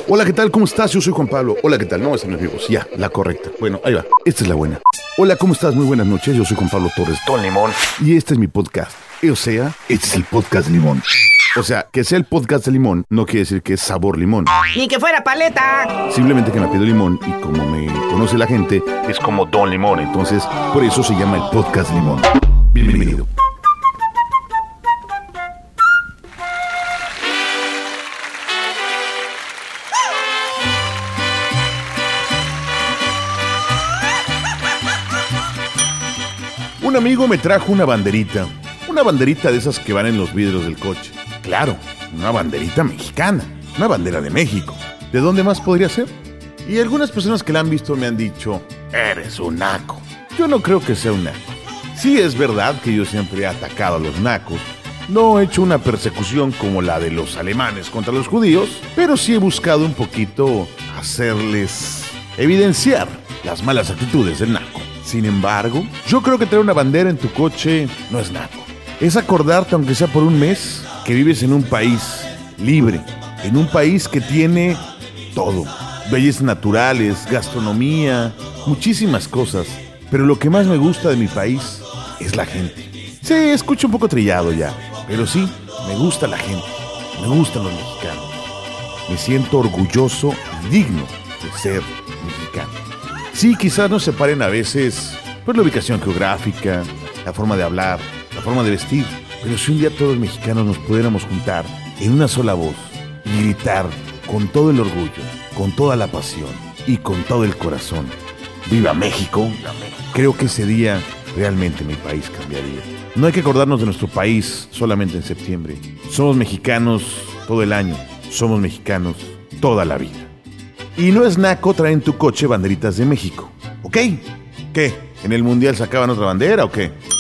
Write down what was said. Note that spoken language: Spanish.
Hola, ¿qué tal? ¿Cómo estás? Yo soy Juan Pablo. Hola, ¿qué tal? No, esa no es mi voz. Ya, la correcta. Bueno, ahí va. Esta es la buena. Hola, ¿cómo estás? Muy buenas noches. Yo soy Juan Pablo Torres, Don Limón. Y este es mi podcast. O sea, este es el podcast de Limón. O sea, que sea el podcast de Limón no quiere decir que es sabor limón. Ni que fuera paleta. Simplemente que me pido limón y como me conoce la gente, es como Don Limón. Entonces, por eso se llama el podcast de Limón. Bienvenido. Un amigo me trajo una banderita de esas que van en los vidrios del coche. Claro, una banderita mexicana, una bandera de México. ¿De dónde más podría ser? Y algunas personas que la han visto me han dicho, eres un naco. Yo no creo que sea un naco. Sí es verdad que yo siempre he atacado a los nacos. No he hecho una persecución como la de los alemanes contra los judíos, pero sí he buscado un poquito hacerles evidenciar las malas actitudes del naco. Sin embargo, yo creo que traer una bandera en tu coche no es naco. Es acordarte, aunque sea por un mes, que vives en un país libre, en un país que tiene todo. Bellezas naturales, gastronomía, muchísimas cosas. Pero lo que más me gusta de mi país es la gente. Sí, escucho un poco trillado ya, pero sí, me gusta la gente. Me gustan los mexicanos. Me siento orgulloso y digno de ser mexicano. Sí, quizás nos separen a veces por la ubicación geográfica, la forma de hablar, la forma de vestir. Pero si un día todos los mexicanos nos pudiéramos juntar en una sola voz y gritar con todo el orgullo, con toda la pasión y con todo el corazón, ¡Viva México!, creo que ese día realmente mi país cambiaría. No hay que acordarnos de nuestro país solamente en septiembre. Somos mexicanos todo el año. Somos mexicanos toda la vida. Y no es naco traer en tu coche banderitas de México, ¿ok? ¿Qué? ¿En el Mundial sacaban otra bandera o qué?